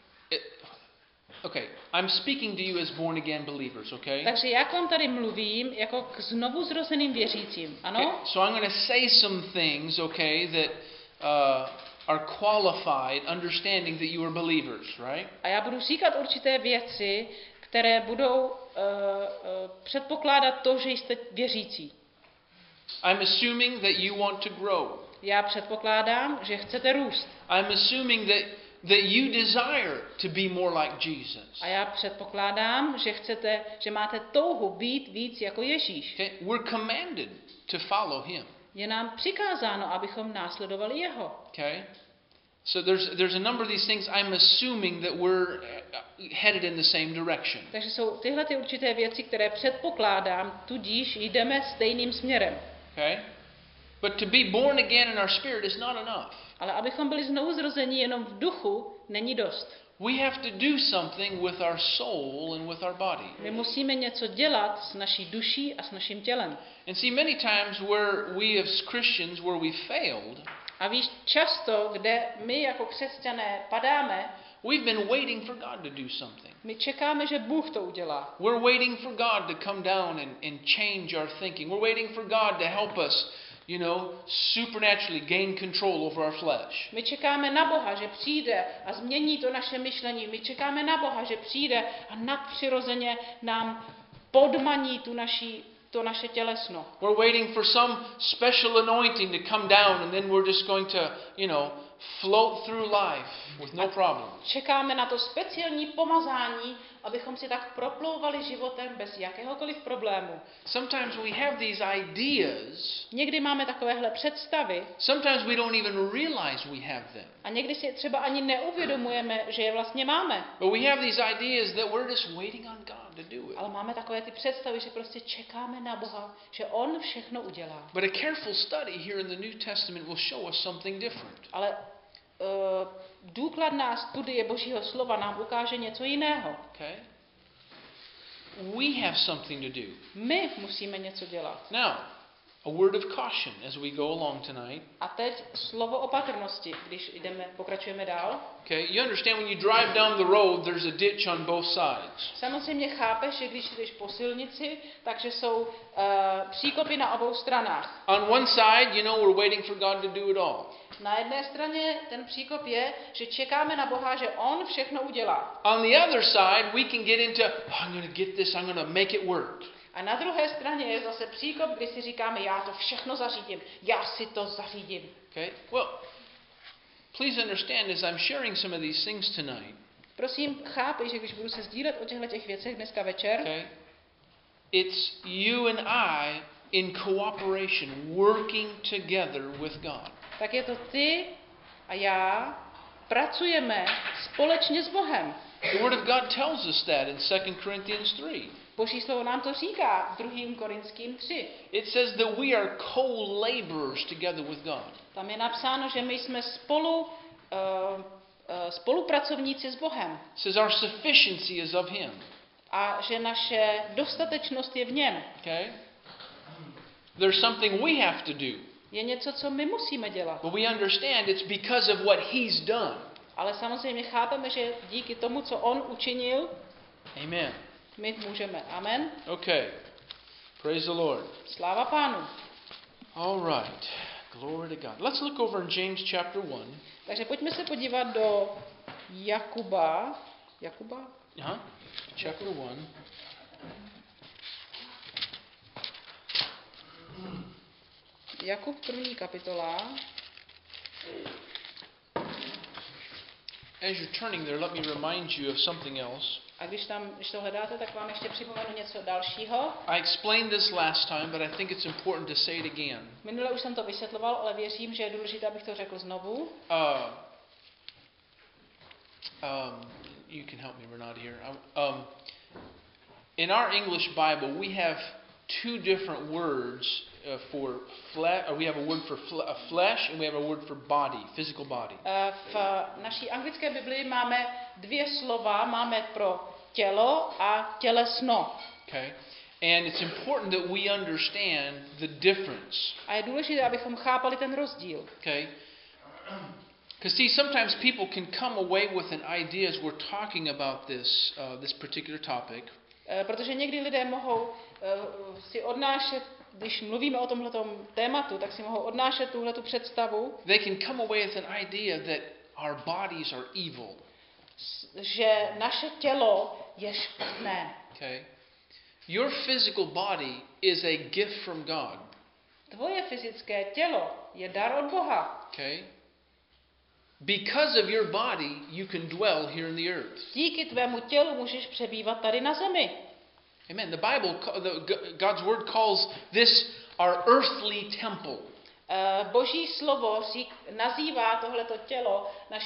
okay, I'm speaking to you as born again believers, okay? Takže já k vám tady mluvím jako k znovu zrozeným věřícím, ano? Okay, so I'm going to say some things, okay, that are qualified understanding that you are believers, right? A já budu říkat určité věci, které budou předpokládat to, že jste věřící. I'm assuming that you want to grow. Já předpokládám, že chcete růst. I'm assuming that you desire to be more like Jesus. A já předpokládám, že máte touhu být víc jako Ježíš. Okay? We're commanded to follow him. Je nám přikázáno, abychom následovali jeho. Okay? So there's a number of these things I'm assuming that we're headed in the same direction. Takže jsou tyhle ty určité věci, které předpokládám, tudíž jdeme stejným směrem. Okay? But to be born again in our spirit is not enough. Ale abychom byli znovu zrozeni jenom v duchu, není dost. We have to do something with our soul and with our body. My musíme něco dělat s naší duší a s naším tělem. And see, many times where we as Christians, where we failed, a víš, často, kde my jako křesťané padáme, we've been waiting for God to do something. My čekáme, že Bůh to udělá. We're waiting for God to come down and change our thinking. We're waiting for God to help us, supernaturally gain control over our flesh. My čekáme na Boha, že přijde a změní to naše myšlení. My čekáme na Boha, že přijde a nadpřirozeně nám podmaní to naše tělesno. We're waiting for some special anointing to come down and then we're just going to, float through life with no problem. Čekáme na to speciální pomazání, abychom si tak proplouvali životem bez jakéhokoliv problému. Sometimes we have these ideas. Někdy máme takovéhle představy. Sometimes we don't even realize we have them. A někdy si třeba ani neuvědomujeme, že je vlastně máme. But we have these ideas that we're just waiting on God to do it. Ale máme takové ty představy, že prostě čekáme na Boha, že on všechno udělá. But a careful study here in the New Testament will show us something different. Ale důkladná studie Božího slova nám ukáže něco jiného. Okay? We have something to do. My musíme něco dělat. Now, a word of caution as we go along tonight. A teď slovo opatrnosti, když pokračujeme dál. Okay, you understand when you drive down the road, there's a ditch on both sides. Samozřejmě chápeš, že když jdeš po silnici, takže jsou příkopy na obou stranách. On one side, we're waiting for God to do it all. Na jedné straně ten příkop je, že čekáme na Boha, že on všechno udělá. On the other side, we can get into, I'm going to get this, I'm going to make it work. A na druhé straně je zase příkop, kdy si říkáme, já to všechno zařídím, já si to zařídím. Okay? Well, please understand as I'm sharing some of these things tonight. Prosím, chápej, že když budu se sdílet o těchto věcech dneska večer, okay, it's you and I in cooperation, working together with God. Tak je to ty a já pracujeme společně s Bohem. The Word of God tells us that in 2 Corinthians 3. Boží slovo nám to říká v 2. Korinským 3. It says that we are co-laborers together with God. Tam je napsáno, že my jsme spolupracovníci s Bohem. It says our sufficiency is of Him. A že naše dostatečnost je v něm. Okay? There's something we have to do. Je něco, co my musíme dělat. But we understand it's because of what He's done. Ale samozřejmě chápeme, že díky tomu, co on učinil, Amen. my můžeme. Amen. Okay. Praise the Lord. Sláva Pánu. All right. Glory to God. Let's look over in James chapter 1. Takže pojďme se podívat do Jakuba. Chapter 1. Jakub 1. kapitola. As you're turning there, let me remind you of something else. A když to hledáte, tak vám ještě připomenu něco dalšího. I explained this last time, but I think it's important to say it again. Minule už jsem to vysvětloval, ale věřím, že je důležité, abych to řekl znovu. You can help me, we're not here. In our English Bible, we have two different words for flesh. We have a word for flesh, and we have a word for body, physical body. V naší anglické Biblii máme dvě slova, máme pro tělo a tělesno. Okay, and it's important that we understand the difference. A je důležité, abychom chápali ten rozdíl. Okay. Because see, sometimes people can come away with an idea as we're talking about this particular topic. Protože někdy lidé mohou si odnášet, když mluvíme o tomhletom tématu, tak si mohou odnášet tuhletu představu. They can come away with an idea that our bodies are evil. Že naše tělo je špatné. Okay. Your physical body is a gift from God. Tvoje fyzické tělo je dar od Boha. Okay. Because of your body, you can dwell here in the earth. Díky tvému tělu můžeš přebývat tady na zemi. Amen. The Bible, God's word calls this our earthly temple. Boží slovo nazývá tohleto tělo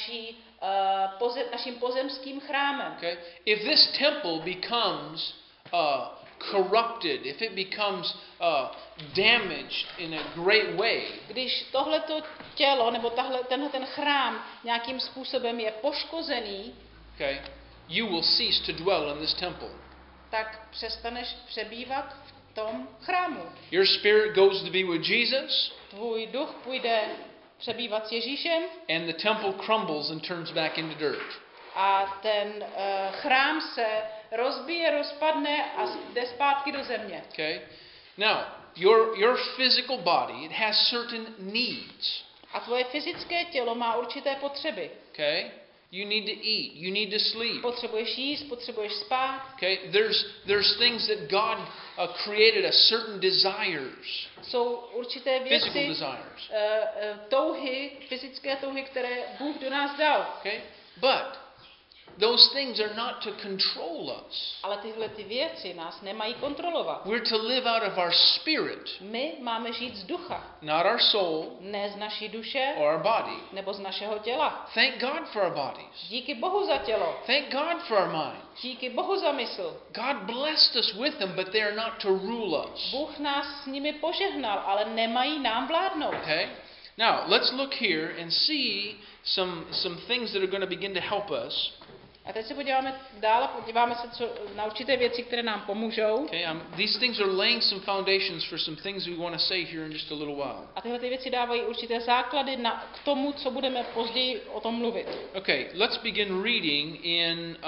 naším pozemským chrámem. Okay. If this temple becomes corrupted, if it becomes damaged in a great way, když tohleto tělo nebo ten chrám nějakým způsobem je poškozený, okay, you will cease to dwell in this temple. Tak přestaneš přebývat v tom chrámu. Your spirit goes to be with Jesus. Tvůj duch půjde přebývat s Ježíšem. And the temple crumbles and turns back into dirt. A ten chrám se rozbije, rozpadne a jde zpátky do země. Okay. Now, your physical body, it has certain needs. A tvoje fyzické tělo má určité potřeby. Okay. You need to eat. You need to sleep. Potřebuješ jíst, potřebuješ spát. Okay. There's things that God created as certain desires. Jsou určité věci, physical desires. Touhy, fyzické touhy, které Bůh do nás dal. Okay. But those things are not to control us. Ale tyhle ty věci nás nemají kontrolovat. We're to live out of our spirit. My máme žít z ducha. Not our soul. Ne z naší duše. Or our body. Nebo z našeho těla. Thank God for our bodies. Díky Bohu za tělo. Thank God for our mind. Díky Bohu za mysl. God blessed us with them, but they are not to rule us. Bůh nás s nimi požehnal, ale nemají nám vládnout. Okay? Now, let's look here and see some things that are going to begin to help us. A teď se podíváme dál a podíváme se na určité věci, které nám pomůžou. Okay, these things are laying some foundations for some things we want to say here in just a little while. A tyhle ty věci dávají určité základy k tomu, co budeme později o tom mluvit. Okay, let's begin reading in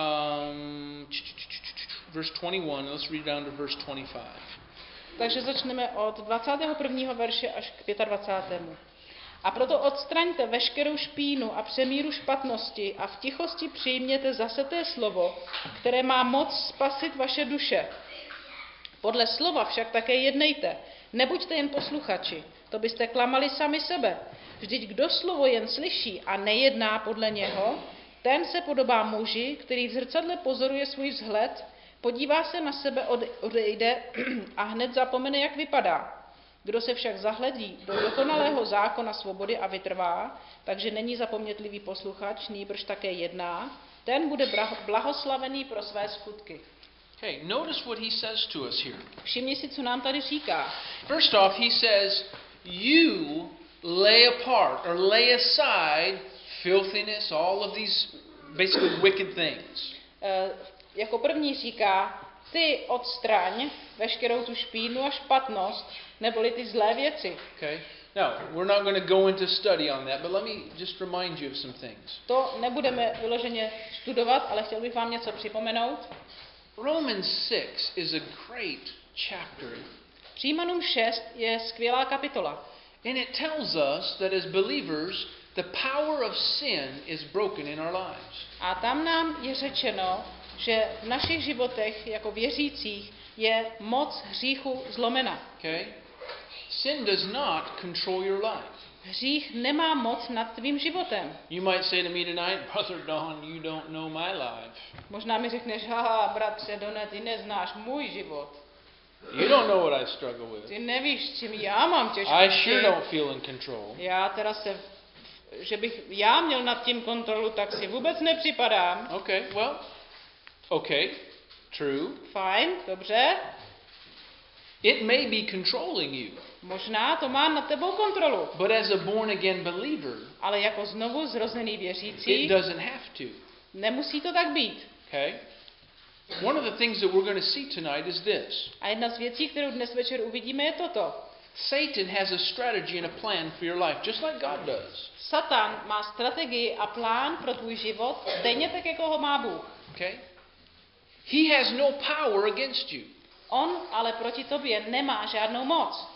verse 21. Let's read down to verse 25. Takže začneme od 21. verše až k 25. A proto odstraňte veškerou špínu a přemíru špatnosti a v tichosti přijměte zaseté slovo, které má moc spasit vaše duše. Podle slova však také jednejte, nebuďte jen posluchači, to byste klamali sami sebe. Vždyť kdo slovo jen slyší a nejedná podle něho, ten se podobá muži, který v zrcadle pozoruje svůj vzhled, podívá se na sebe, odejde a hned zapomene, jak vypadá. Kdo se však zahledí do dokonalého zákona svobody a vytrvá, takže není zapomnětlivý posluchač, nýbrž také jedná, ten bude blahoslavený pro své skutky. Okay, notice what he says to us here. Všimni si, co nám tady říká. First off, he says, you lay apart or lay aside filthiness, all of these basically wicked things. Jako první říká, ty odstraň veškerou tu špínu a špatnost, neboli ty zlé věci. Okay. Now, we're not going to go into study on that, but let me just remind you of some things. To nebudeme vyloženě studovat, ale chtěl bych vám něco připomenout. Romans 6 is a great chapter Přímanům 6 je skvělá kapitola. And it tells us that as believers, the power of sin is broken in our lives. A tam nám je řečeno, že v našich životech jako věřících je moc hříchu zlomena. Okay? Sin does not control your life. Hřích nemá moc nad tvým životem. You might say to me tonight, Brother Don, you don't know my life. Možná mi řekneš, haha, bratře Done, ty neznáš můj život. You don't know what I struggle with. Ty nevíš, s čím já mám těžkosti. I sure don't feel in control. Já teda že bych já měl nad tím kontrolu, tak si vůbec nepřipadám. Okay, true. Fajn, dobře. It may be controlling you. Možná to má nad tebou kontrolu. But as a born again believer, ale jako znovu zrozený věřící, it doesn't have to. Nemusí to tak být. Okay? One of the things that we're going to see tonight is this. A jedna z věcí, kterou dnes večer uvidíme, je toto. Satan has a strategy and a plan for your life, just like God does. Satan má strategii a plán pro tvůj život, stejně tak, jako ho má Bůh. Okay? He has no power against you. On ale proti tobě nemá žádnou moc.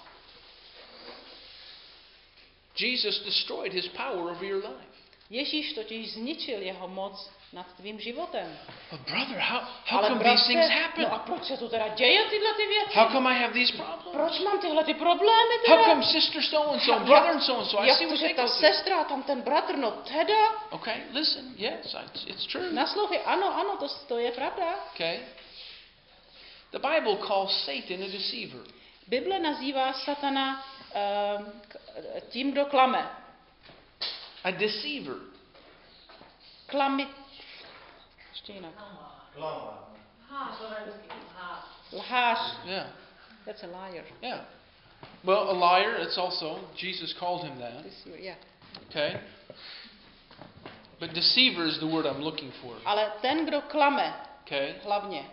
Jesus destroyed his power over your life. Ježíš totiž zničil jeho moc nad tvým životem. But brother, how come these things happen? No a proč se tu teda děje tyhle ty věci? How come I have these problems? Proč mám tyhle ty problémy teda? How come sister so and so, brother and so and so? I see what they ta go through. sestra a tam ten bratr, no teda. Okay, listen, yes, it's true. Naslouchej, ano, to je pravda. Okay. The Bible calls Satan a deceiver. Bible nazývá Satana tím, kdo klame. A deceiver. Ještě jinak. Lhář. Yeah. That's a liar. Yeah. Well, a liar, it's also, Jesus called him that. Deceiver, yeah. Okay. But deceiver is the word I'm looking for. Ale ten, kdo klame, Okay. hlavně.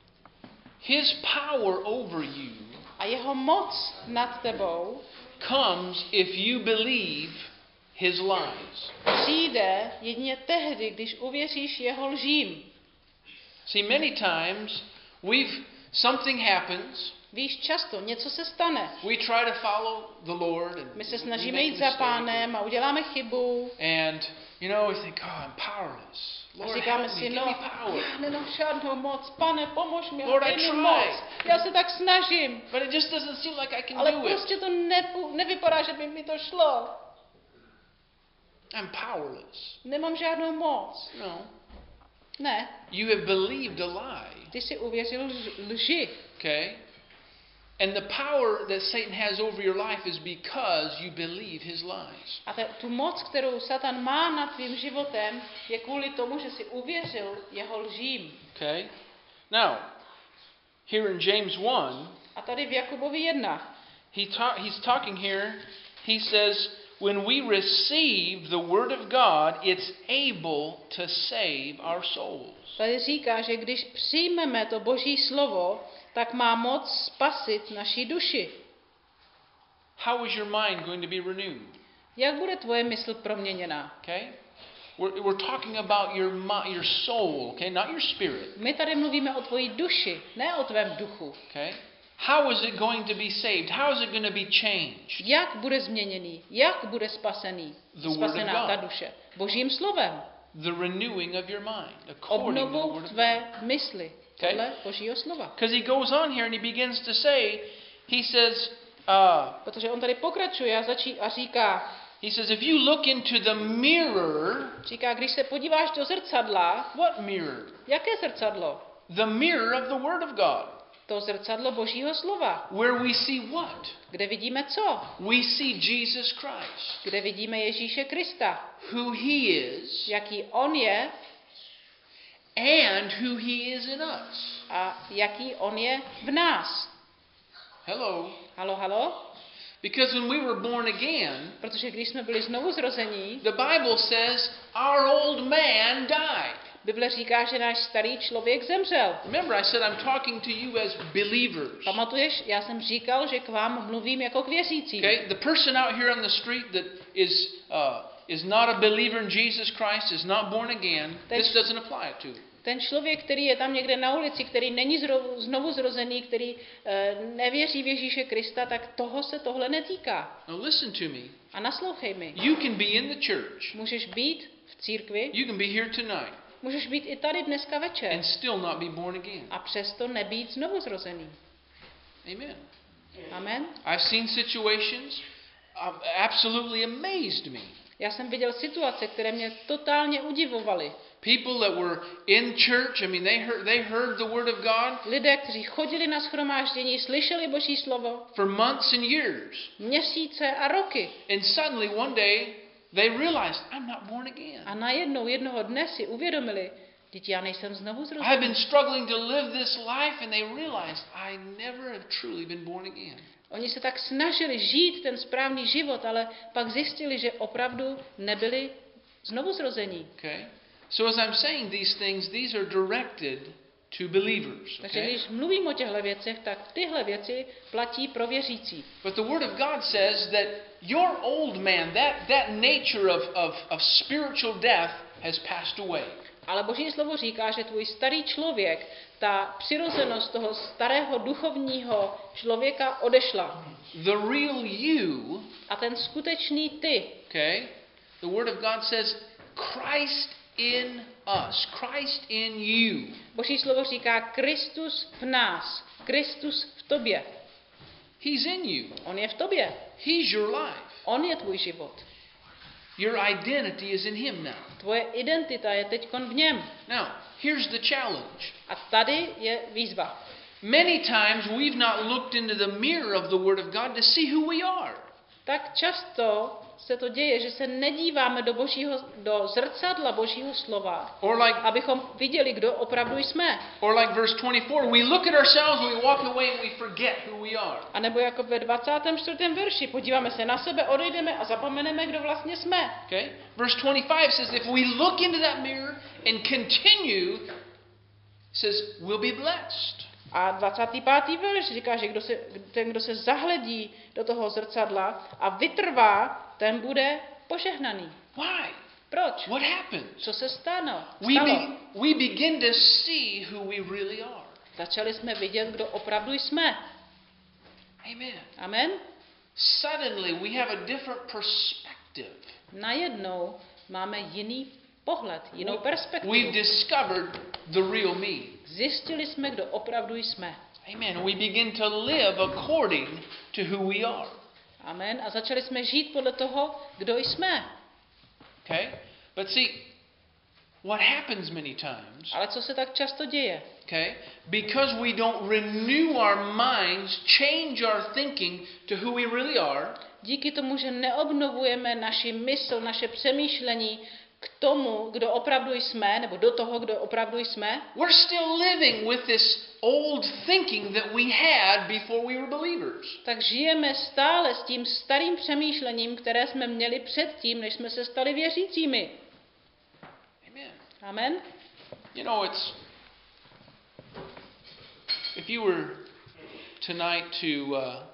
His power over you A jeho moc nad tebou comes if you believe his lies. přijde jedině tehdy, když uvěříš jeho lžím. See, many times something happens. Víš, často něco se stane. We try to follow the Lord and My se we snažíme make jít za mistakes. Pánem a uděláme chybu. And we think, oh, I'm powerless. A Lord, říkáme help me, si, give me power. já nemám žádnou moc. Pane, pomož mi, Lord, dej I mi try. moc. Já se tak snažím. But it just doesn't seem like I can Ale do it. prostě to nevypadá, že by mi to šlo. I'm powerless. Nemám žádnou moc. No. Ne, You have believed a lie. ty jsi uvěřil lži. Okay? And the power that Satan has over your life is because you believe his lies. A tu moc, kterou Satan má nad tvým životem, je kvůli tomu, že jsi uvěřil jeho lžím. Okay? Now, here in James 1, A tady v Jakubovi 1, he's talking here, he says, when we receive the word of God, it's able to save our souls. tady říká, že když přijmeme to Boží slovo, tak má moc spasit naší duši. How is your mind going to be renewed? Jak bude tvoje mysl proměněna? Okay? We're talking about your soul, okay? Not your spirit. My tady mluvíme o tvojí duši, ne o tvém duchu. Okay? How is it going to be saved? How is it going to be changed? Jak bude změněný? Jak bude spasený? Spasená ta duše? Božím slovem. The renewing of your mind, according to the Obnovou word of tvé God. mysli. Okay. Podle Božího slova. Because he goes on here and he begins to say, he says, Protože on tady pokračuje a říká, if you look into the mirror, když se podíváš do zrcadla, what mirror? jaké zrcadlo? The mirror of the Word of God. To zrcadlo Božího slova. Where we see what? Kde vidíme co? We see Jesus Christ. Kde vidíme Ježíše Krista. Who he is. Jaký on je. And who he is in us. A jaký on je v nás. Hello. Halo? Because when we were born again, protože když jsme byli znovu zrození, the Bible says our old man died. Bible říká, že náš starý člověk zemřel. Remember, I said I'm talking to you as believers. Pamatuješ? Já jsem říkal, že k vám mluvím jako k věřícím. Okay, the person out here on the street that is not a believer in Jesus Christ, is not born again. This doesn't apply to. Ten člověk, který je tam někde na ulici, který není znovu zrozený, který nevěří v Ježíše Krista, tak toho se tohle netýká. Now listen to me. A naslouchej mi. You can be in the church. Můžeš být v církvi, You can be here tonight můžeš být i tady dneska večer and still not be born again. a přesto nebýt znovu zrozený. Amen. Amen. I've seen situations absolutely amazed me. Já jsem viděl situace, které mě totálně udivovaly. People that were in church, I mean, they heard the word of God Lidé, kteří chodili na shromáždění, slyšeli Boží slovo for months and years. měsíce a roky. And suddenly one day they realized, I'm not born again. A najednou jednoho dne si uvědomili, vždyť já nejsem znovu I've zrozený. been struggling to live this life, and they realized I never have truly been born again. Oni se tak snažili žít ten správný život, ale pak zjistili, že opravdu nebyli znovu zrození. Okay? So as I'm saying these things, these are directed to believers. Takže Okay? když mluvím o těchto věcech, tak tyhle věci platí pro věřící. But the Word of God says that your old man, that nature of spiritual death has passed away. Ale Boží slovo říká, že tvůj starý člověk, ta přirozenost toho starého duchovního člověka odešla. The real you, A ten skutečný ty, okay, the Word of God says, Christ in us, Christ in you. Boží slovo říká Kristus v nás, Kristus v tobě. He's in you. On je v tobě. He's your life. On je tvůj život. Your identity is in Him now. Tvoje identita je teďkon v něm. Now, here's the challenge. A tady je výzva. Many times we've not looked into the mirror of the Word of God to see who we are. Tak často se to děje, že se nedíváme do zrcadla Božího slova, Or like abychom viděli, kdo opravdu jsme. verse 24, we look at ourselves, we walk away and we forget who we are. A nebo jako ve 24. verši, podíváme se na sebe, odejdeme a zapomeneme, kdo vlastně jsme. Okay? Verse 25 says if we look into that mirror and continue, says we'll be blessed. A 25. verš říká, že kdo se zahledí do toho zrcadla a vytrvá, ten bude požehnaný. Why? Proč? What happens? Co se stalo? We begin to see who we really are. Začali jsme vidět, kdo opravdu jsme. Amen. Amen? Suddenly we have a different perspective. Najednou máme jiný pohled, jinou perspektivu. We've discovered the real me. Zjistili jsme, kdo opravdu jsme. Amen. We begin to live according to who we are. Amen. A začali jsme žít podle toho, kdo jsme. Okay? But see, what happens many times, Ale co se tak často děje? okay, because we don't renew our minds, change our thinking to who we really are, Díky tomu, že neobnovujeme naši mysl, naše přemýšlení k tomu, kdo opravdu jsme, nebo do toho, kdo opravdu jsme, we're still living with this old thinking that we had before we were believers. tak žijeme stále s tím starým přemýšlením, které jsme měli předtím, než jsme se stali věřícími. Amen. Amen. You know, if you were tonight to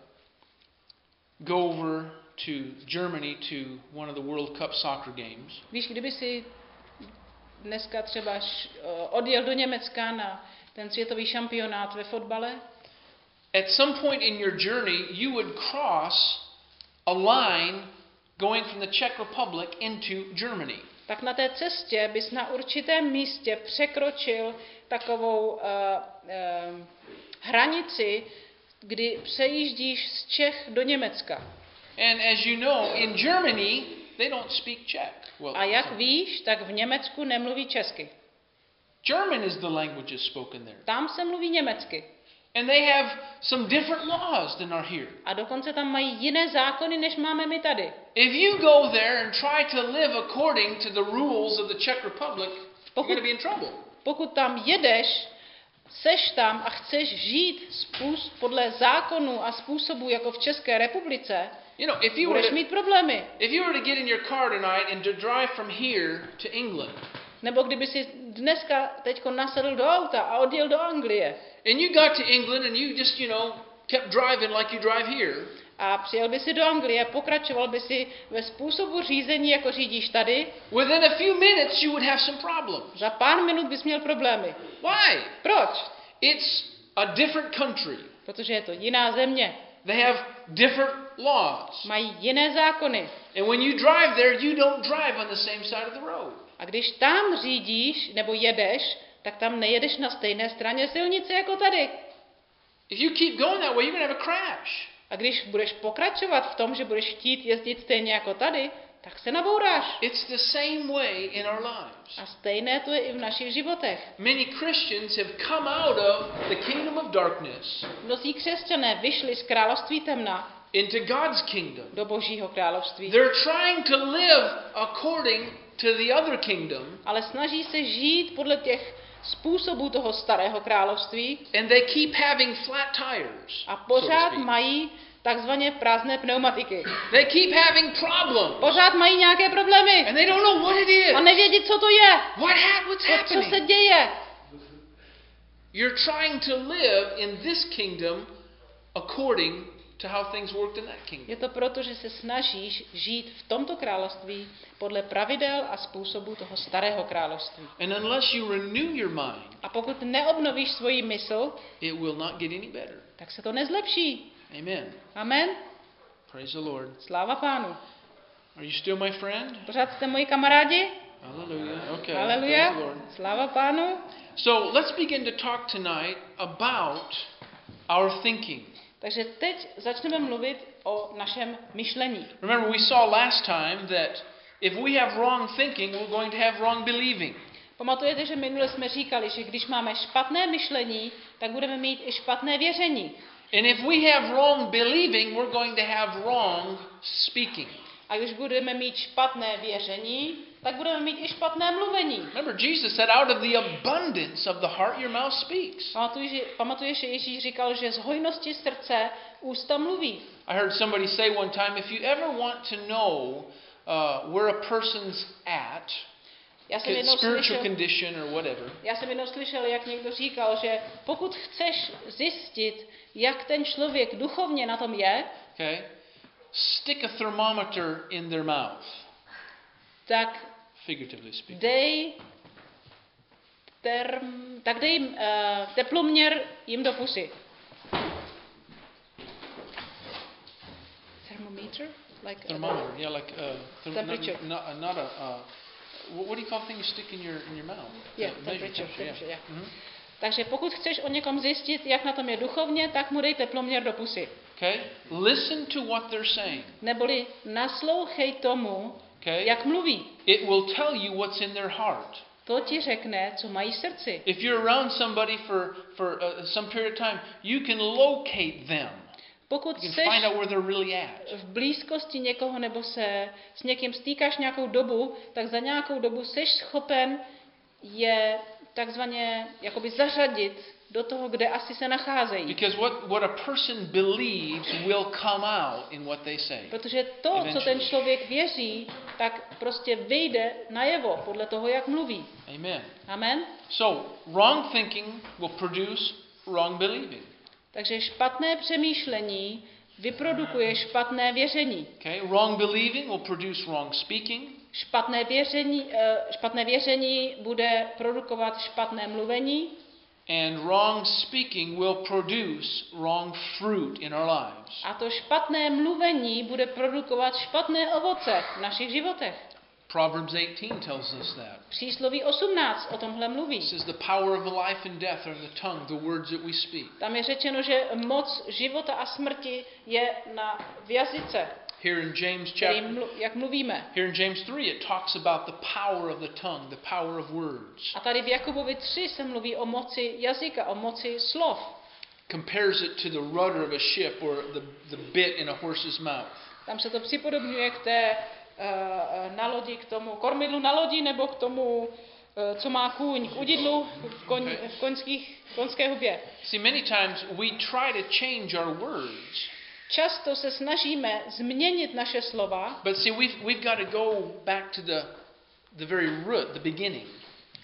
go over to Germany to one of the World Cup soccer games, Víš, kdyby si dneska třeba odjel do Německa na ten světový šampionát ve fotbale, at some point in your journey, you would cross a line going from the Czech Republic into Germany. tak na té cestě bys na určitém místě překročil takovou hranici, kdy přejíždíš z Čech do Německa. And as you know, in Germany, they don't speak Czech. A jak víš, tak v Německu nemluví česky. German is the language spoken there. Tam se mluví německy. And they have some different laws than are here. A dokonce tam mají jiné zákony, než máme my tady. If you go there and try to live according to the rules of the Czech Republic, you're going to be in trouble. Pokud tam jedeš, seš tam a chceš žít podle zákonů a způsobů jako v České republice, You know, budeš mít problémy. if you were to get in your car tonight and to drive from here to England, Nebo kdyby si dneska teďko nasedl do auta a odjel do Anglie and you got to England and you just, kept driving like you drive here, a přijel by si do Anglie a pokračoval by si ve způsobu řízení, jako řídíš tady, within a few minutes you would have some problems. za pár minut bys měl problémy. Why? Proč? It's a different country. Protože je to jiná země. They have different laws. Mají jiné zákony. And when you drive there, you don't drive on the same side of the road. A když tam řídíš nebo jedeš, tak tam nejedeš na stejné straně silnice jako tady. If you keep going that way, you're going to have a crash. A když budeš pokračovat v tom, že budeš chtít jezdit stejně jako tady, tak se nabouráš. It's the same way in our lives. A stejné to je i v našich životech. Many Christians have come out of the kingdom of darkness Mnozí křesťané vyšli z království temna into God's kingdom. do Božího království. They're trying to live according to the other kingdom, Ale snaží se žít podle těch způsobů toho starého království and they keep having flat tires. a so to pořád speak. mají takzvaně prázdné pneumatiky. They keep having problems, Pořád mají nějaké problémy and they don't know what it is. a nevědí, co to je. What's Co se happening? děje? You're trying to live in this kingdom according to how things worked in that kingdom. Je to proto, že se snažíš žít v tomto království podle pravidel a způsobů toho starého království. And unless you renew your mind, A pokud neobnovíš svoji mysl, it will not get any better. tak se to nezlepší. Amen. Amen. Praise the Lord. Sláva Pánu. Are you still my friend? Pořád jste moji kamarádi? Hallelujah. Okay. Haleluja. Praise the Lord. Sláva Pánu. So let's begin to talk tonight about our thinking. Takže teď začneme mluvit o našem myšlení. Remember, we saw last time that if we have wrong thinking, we're going to have wrong believing. Pamatujete, že minule jsme říkali, že když máme špatné myšlení, tak budeme mít i špatné věření. And if we have wrong believing, we're going to have wrong speaking. A když budeme mít špatné věření, tak budeme mít i špatné mluvení. Remember, Jesus said, out of the abundance of the heart your mouth speaks. Pamatuješ, že Ježíš říkal, že z hojnosti srdce ústa mluví. I heard somebody say one time, if you ever want to know where a person's at, Já jsem spiritual condition or whatever, jednou slyšel, jak někdo říkal, že pokud chceš zjistit, jak ten člověk duchovně na tom je, okay, stick a thermometer in their mouth, tak figuratively speaking. dej teploměr jim do pusy. Thermometer? Like Thermometer, yeah, like temperature. not a what do you call thing you stick in your mouth? Yeah, Measure temperature, yeah. Mhm. Takže pokud chceš o někom zjistit, jak na tom je duchovně, tak mu dej teploměr do pusy. Okay, listen to what they're saying. Neboli naslouchej tomu, Okay, jak mluví. it will tell you what's in their heart. To ti řekne, co mají v srdci. If you're around somebody for some period of time, you can locate them. Pokud You can seš find out where they're really at. v blízkosti někoho nebo se s někým stýkáš nějakou dobu, tak za nějakou dobu seš schopen je takzvaně jakoby zařadit do toho, kde asi se nacházejí. Because what a person believes will come out in what they say. Protože to, co ten člověk věří, tak prostě vyjde najevo podle toho, jak mluví. Amen. Amen? So, wrong thinking will produce wrong believing. Takže špatné přemýšlení vyprodukuje špatné věření. Okay? Wrong believing will produce wrong speaking. Špatné věření bude produkovat špatné mluvení. And wrong speaking will produce wrong fruit in our lives. A to špatné mluvení bude produkovat špatné ovoce v našich životech. Proverbs 18 tells us that. Přísloví 18 o tomhle mluví. It says the power of life and death are in the tongue, the words that we speak. Tam je řečeno, že moc života a smrti je v jazyce, Here in James jak mluvíme. Here in James 3 it talks about the power of the tongue, the power of words. A tady v Jakubovi 3 se mluví o moci jazyka, o moci slov. Compares it to the rudder of a ship or the bit in a horse's mouth. Tam se to připodobňuje k té na lodi, k tomu kormidlu na lodi, nebo k tomu, co má kůň, k udidlu v koňské hubě. See, many times we try to change our words. Často se snažíme změnit naše slova, But see, we've got to go back to the very root, the beginning.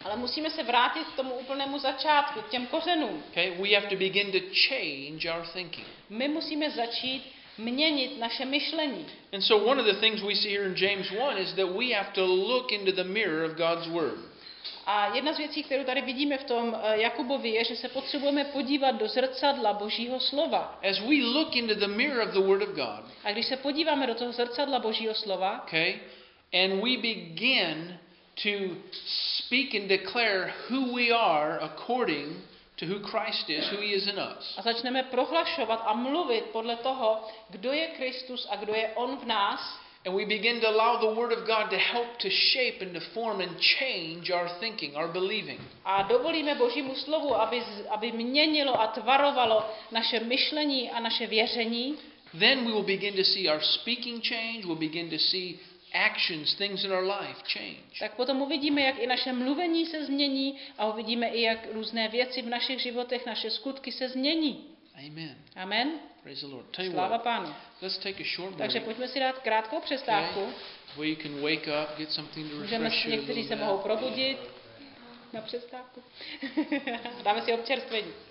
Ale musíme se vrátit k tomu úplnému začátku, k těm kořenům. Okay? We have to begin to change our thinking. My musíme začít měnit naše myšlení. And so one of the things we see here in James 1 is that we have to look into the mirror of God's word. A jedna z věcí, kterou tady vidíme v tom Jakubovi, je, že se potřebujeme podívat do zrcadla Božího slova. As we look into the mirror of the word of God, A když se podíváme do toho zrcadla Božího slova, okay, and we begin to speak and declare who we are according to who Christ is, who he is in us. a začneme prohlašovat a mluvit podle toho, kdo je Kristus a kdo je on v nás, And we begin to allow the Word of God to help to shape and to form and change our thinking, our believing. a dovolíme Božímu slovu, aby měnilo a tvarovalo naše myšlení a naše věření, Then we will begin to see our speaking change, we'll begin to see actions, things in our life change. tak potom uvidíme, jak i naše mluvení se změní a uvidíme i, jak různé věci v našich životech, naše skutky se změní. Amen. Amen. Praise the Lord. Tell you Sláva what, Pánu. let's take a short Takže break. pojďme si dát krátkou přestávku. Where you can wake up, get something to Můžeme, refresh you a někteří se little mohou bit. probudit na přestávku. Dáme si občerstvení.